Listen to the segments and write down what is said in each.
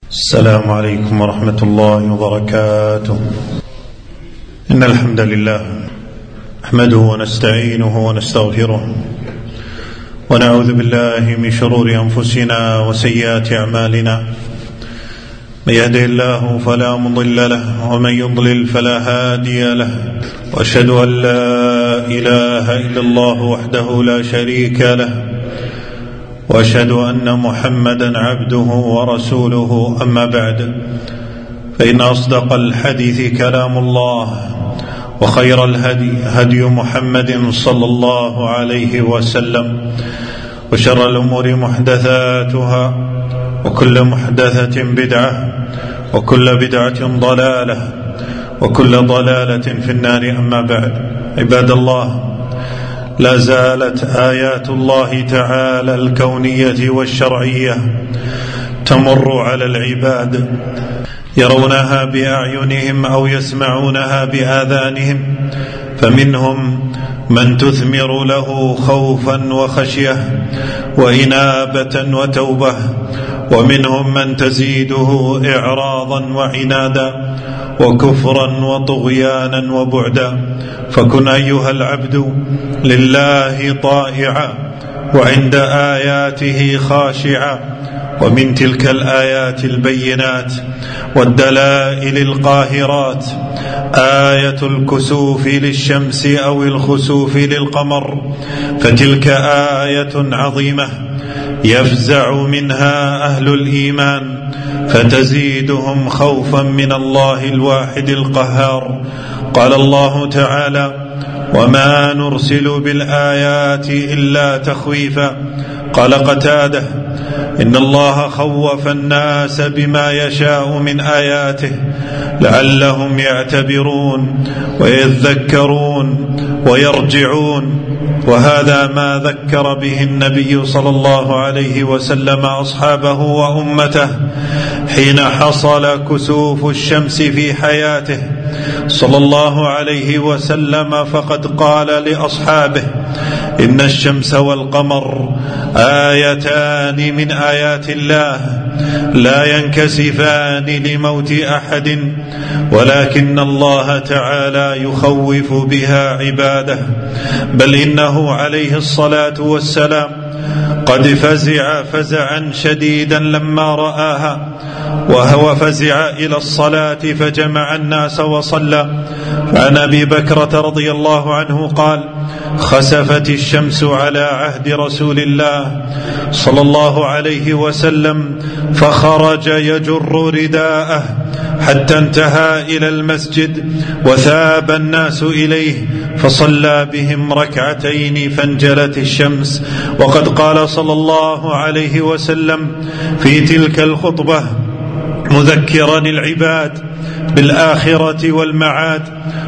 السلام عليكم ورحمة الله وبركاته. إن الحمد لله نحمده ونستعينه ونستغفره ونعوذ بالله من شرور أنفسنا وسيئات أعمالنا. من يهده الله فلا مضل له ومن يضلل فلا هادي له، وأشهد أن لا إله إلا الله وحده لا شريك له، وأشهد أن محمدا عبده ورسوله. أما بعد، فإن أصدق الحديث كلام الله، وخير الهدي هدي محمد صلى الله عليه وسلم، وشر الأمور محدثاتها، وكل محدثة بدعة، وكل بدعة ضلالة، وكل ضلالة في النار. أما بعد، عباد الله، لا زالت آيات الله تعالى الكونية والشرعية تمر على العباد، يرونها بأعينهم أو يسمعونها بآذانهم، فمنهم من تثمر له خوفا وخشية وإنابة وتوبة، ومنهم من تزيده إعراضا وعنادا وكفرا وطغيانا وبعدا. فكن أيها العبد لله طائعا، وعند آياته خاشعا. ومن تلك الآيات البينات والدلائل القاهرات آية الكسوف للشمس أو الخسوف للقمر، فتلك آية عظيمة يفزع منها أهل الإيمان، فتزيدهم خوفا من الله الواحد القهار. قال الله تعالى: وما نرسل بالآيات إلا تخويفا. قال قتادة: إن الله خوف الناس بما يشاء من آياته لعلهم يعتبرون ويذكرون ويرجعون. وهذا ما ذكر به النبي صلى الله عليه وسلم أصحابه وأمته حين حصل كسوف الشمس في حياته صلى الله عليه وسلم، فقد قال لأصحابه: إن الشمس والقمر آيتان من آيات الله لا ينكسفان لموت أحد، ولكن الله تعالى يخوف بها عباده. بل إنه عليه الصلاة والسلام قد فزع فزعا شديدا لما رآها، وهو فزع إلى الصلاة فجمع الناس وصلى. عن أبي بكرة رضي الله عنه قال: خسفت الشمس على عهد رسول الله صلى الله عليه وسلم، فخرج يجر رداءه حتى انتهى إلى المسجد، وثاب الناس إليه فصلى بهم ركعتين فانجلت الشمس. وقد قال صلى الله عليه وسلم في تلك الخطبة مذكرا العباد بالآخرة والمعاد: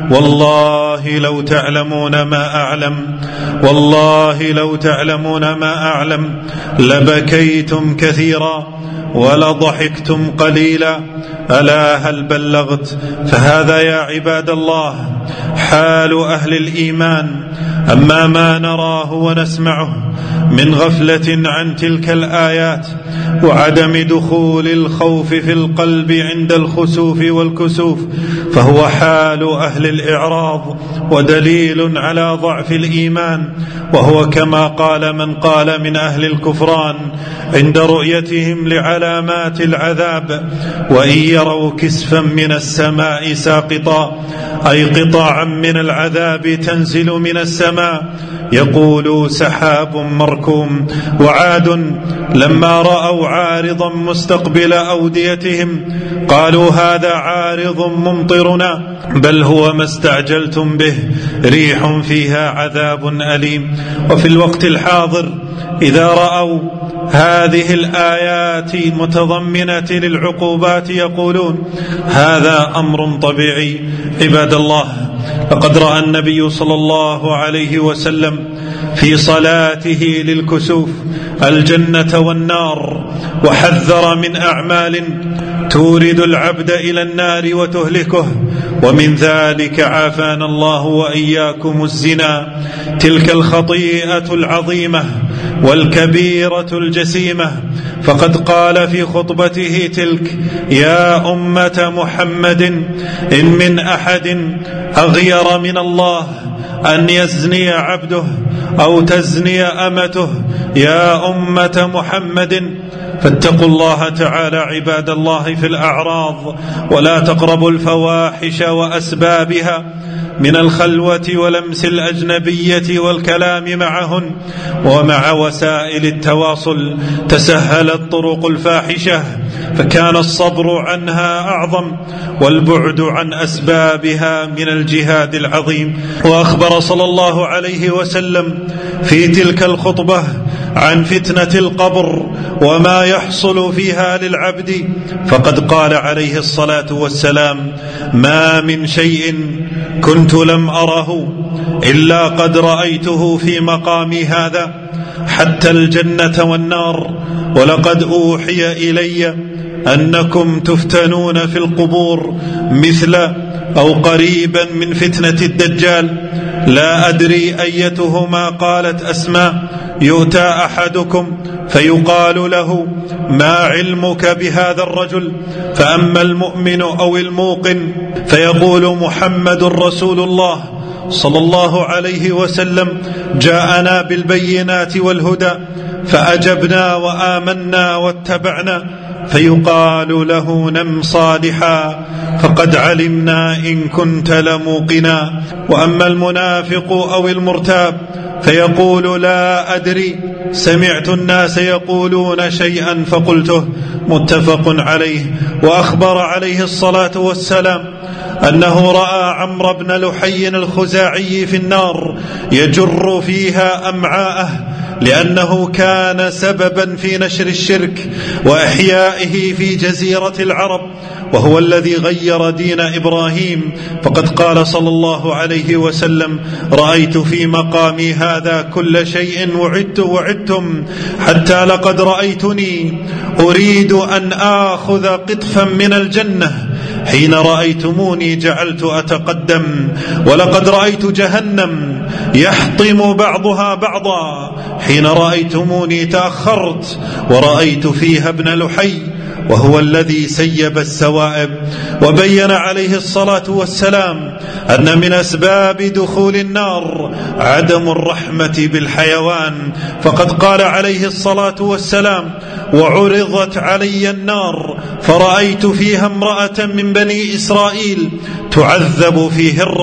والله لو تعلمون ما أعلم، والله لو تعلمون ما أعلم لبكيتم كثيرا ولضحكتم قليلا، ألا هل بلغت؟ فهذا يا عباد الله حال أهل الإيمان. أما ما نراه ونسمعه من غفلة عن تلك الآيات وعدم دخول الخوف في القلب عند الخسوف والكسوف، فهو حال أهل الإعراض ودليل على ضعف الإيمان. وهو كما قال من قال من أهل الكفران عند رؤيتهم لعلامات العذاب: وإن يروا كسفا من السماء ساقطا، أي قطعا من العذاب تنزل من السماء، يقول سحاب مركوم. وعاد لما رأوا عارضا مستقبل أوديتهم قالوا هذا عارض ممطرنا، بل هو ما استعجلتم به، ريح فيها عذاب أليم. وفي الوقت الحاضر إذا رأوا هذه الآيات متضمنة للعقوبات يقولون هذا أمر طبيعي. عباد الله، لقد رأى النبي صلى الله عليه وسلم في صلاته للكسوف الجنة والنار، وحذر من أعمال تورد العبد إلى النار وتهلكه، ومن ذلك عافانا الله وإياكم الزنا، تلك الخطيئة العظيمة والكبيرة الجسيمة، فقد قال في خطبته تلك: يا أمة محمد، إن من أحد أغير من الله أن يزني عبده أو تزني أمته. يا أمة محمد، فاتقوا الله تعالى عباد الله في الأعراض، ولا تقربوا الفواحش وأسبابها من الخلوة ولمس الأجنبية والكلام معهن. ومع وسائل التواصل تسهلت طرق الفاحشة، فكان الصبر عنها أعظم والبعد عن أسبابها من الجهاد العظيم. وأخبر صلى الله عليه وسلم في تلك الخطبة عن فتنة القبر وما يحصل فيها للعبد، فقد قال عليه الصلاة والسلام: ما من شيء كنت لم أره إلا قد رأيته في مقامي هذا، حتى الجنة والنار. ولقد أوحي إلي أنكم تفتنون في القبور مثل أو قريبا من فتنة الدجال. لا أدري أيتهما. قالت أسماء: يؤتى أحدكم فيقال له: ما علمك بهذا الرجل؟ فأما المؤمن أو الموقن فيقول: محمد رسول الله صلى الله عليه وسلم جاءنا بالبينات والهدى، فأجبنا وآمنا واتبعنا. فيقال له: نم صالحا فقد علمنا إن كنت لموقنا. وأما المنافق أو المرتاب فيقول: لا أدري، سمعت الناس يقولون شيئا فقلته. متفق عليه. وأخبر عليه الصلاة والسلام أنه رأى عمرو بن لحي الخزاعي في النار يجر فيها أمعاءه، لأنه كان سببا في نشر الشرك وإحيائه في جزيرة العرب، وهو الذي غير دين إبراهيم. فقد قال صلى الله عليه وسلم: رأيت في مقامي هذا كل شيء وعدتم، حتى لقد رأيتني أريد أن آخذ قطفا من الجنة، حين رأيتموني جعلت أتقدم، ولقد رأيت جهنم يحطم بعضها بعضا، حين رأيتموني تأخرت، ورأيت فيها ابن لحي وهو الذي سيب السوائب. وبين عليه الصلاة والسلام أن من أسباب دخول النار عدم الرحمة بالحيوان، فقد قال عليه الصلاة والسلام: وعرضت علي النار فرأيت فيها امرأة من بني إسرائيل تعذب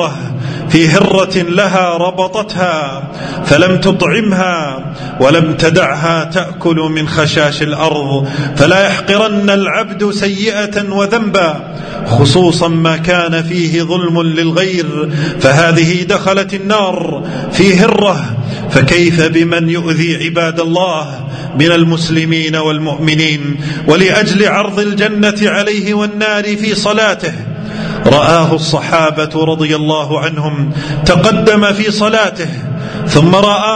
في هرة لها ربطتها فلم تطعمها ولم تدعها تأكل من خشاش الأرض. فلا يحقرن العبد سيئة وذنبا، خصوصا ما كان فيه ظلم للغير، فهذه دخلت النار في هرة، فكيف بمن يؤذي عباد الله من المسلمين والمؤمنين ولأجل عرض الجنة عليه والنار في صلاته. رآه الصحابة رضي الله عنهم تقدم في صلاته، ثم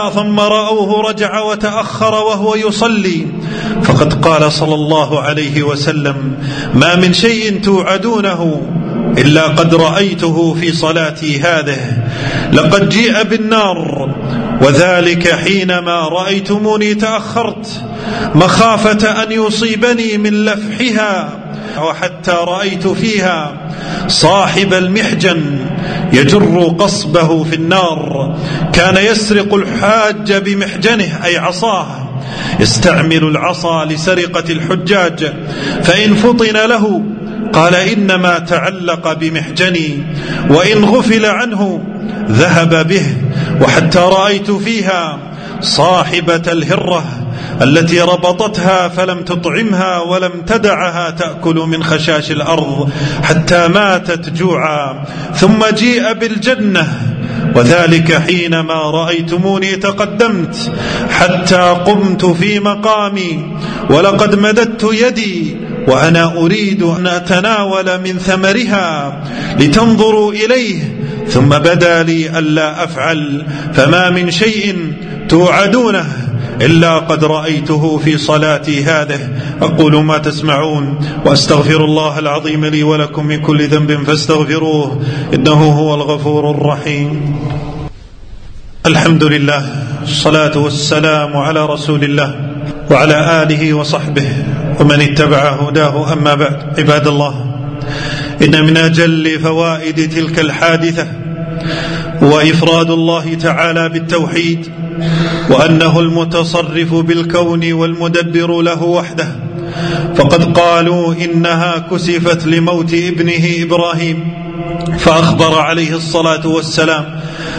رأوه رجع وتأخر وهو يصلي، فقد قال صلى الله عليه وسلم: ما من شيء توعدونه إلا قد رأيته في صلاتي هذه. لقد جيء بالنار، وذلك حينما رأيتموني تأخرت مخافة أن يصيبني من لفحها، وحتى رأيت فيها صاحب المحجن يجر قصبه في النار، كان يسرق الحاج بمحجنه أي عصاه، يستعمل العصا لسرقة الحجاج، فإن فطن له قال: إنما تعلق بمحجني، وإن غفل عنه ذهب به. وحتى رأيت فيها صاحبة الهرة التي ربطتها فلم تطعمها ولم تدعها تأكل من خشاش الأرض حتى ماتت جوعا. ثم جيء بالجنة، وذلك حينما رأيتموني تقدمت حتى قمت في مقامي، ولقد مددت يدي وأنا أريد أن أتناول من ثمرها لتنظروا إليه، ثم بدا لي ألا أفعل. فما من شيء توعدونه إلا قد رأيته في صلاتي هذه. أقول ما تسمعون، وأستغفر الله العظيم لي ولكم من كل ذنب فاستغفروه إنه هو الغفور الرحيم. الحمد لله الصلاة والسلام على رسول الله وعلى آله وصحبه ومن اتبع هداه. أما بعد، عباد الله، إن من أجل فوائد تلك الحادثة هو إفراد الله تعالى بالتوحيد، وأنه المتصرف بالكون والمدبر له وحده. فقد قالوا إنها كسفت لموت ابنه إبراهيم، فأخبر عليه الصلاة والسلام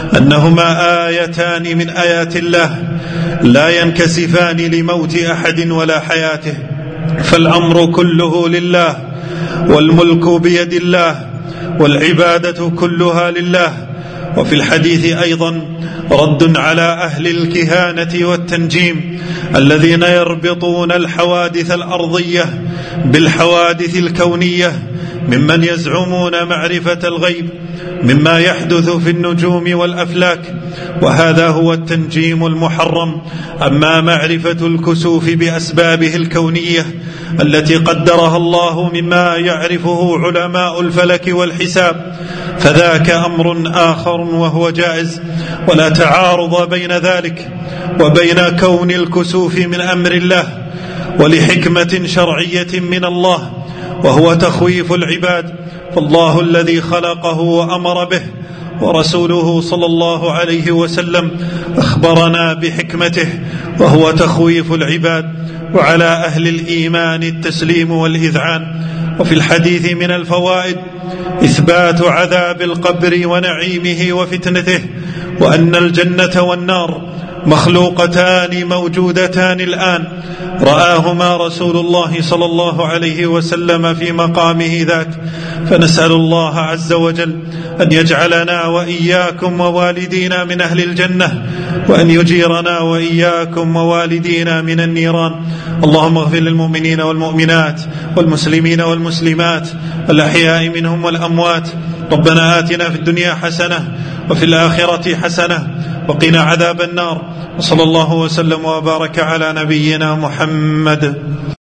أنهما آيتان من آيات الله لا ينكسفان لموت أحد ولا حياته، فالأمر كله لله، والملك بيد الله، والعبادة كلها لله. وفي الحديث أيضا رد على أهل الكهانة والتنجيم الذين يربطون الحوادث الأرضية بالحوادث الكونية، ممن يزعمون معرفة الغيب مما يحدث في النجوم والأفلاك، وهذا هو التنجيم المحرم. أما معرفة الكسوف بأسبابه الكونية التي قدرها الله مما يعرفه علماء الفلك والحساب، فذاك أمر آخر وهو جائز، ولا تعارض بين ذلك وبين كون الكسوف من أمر الله ولحكمة شرعية من الله، وهو تخويف العباد. فالله الذي خلقه وأمر به، ورسوله صلى الله عليه وسلم أخبرنا بحكمته، وهو تخويف العباد. وعلى أهل الإيمان التسليم والإذعان. وفي الحديث من الفوائد إثبات عذاب القبر ونعيمه وفتنته، وأن الجنة والنار مخلوقتان موجودتان الآن رآهما رسول الله صلى الله عليه وسلم في مقامه ذاك. فنسأل الله عز وجل أن يجعلنا وإياكم ووالدينا من أهل الجنة، وأن يجيرنا وإياكم ووالدينا من النيران. اللهم اغفر للمؤمنين والمؤمنات والمسلمين والمسلمات الأحياء منهم والأموات. ربنا آتنا في الدنيا حسنة وفي الآخرة حسنة وقنا عذاب النار. وصلى الله وسلم وبارك على نبينا محمد.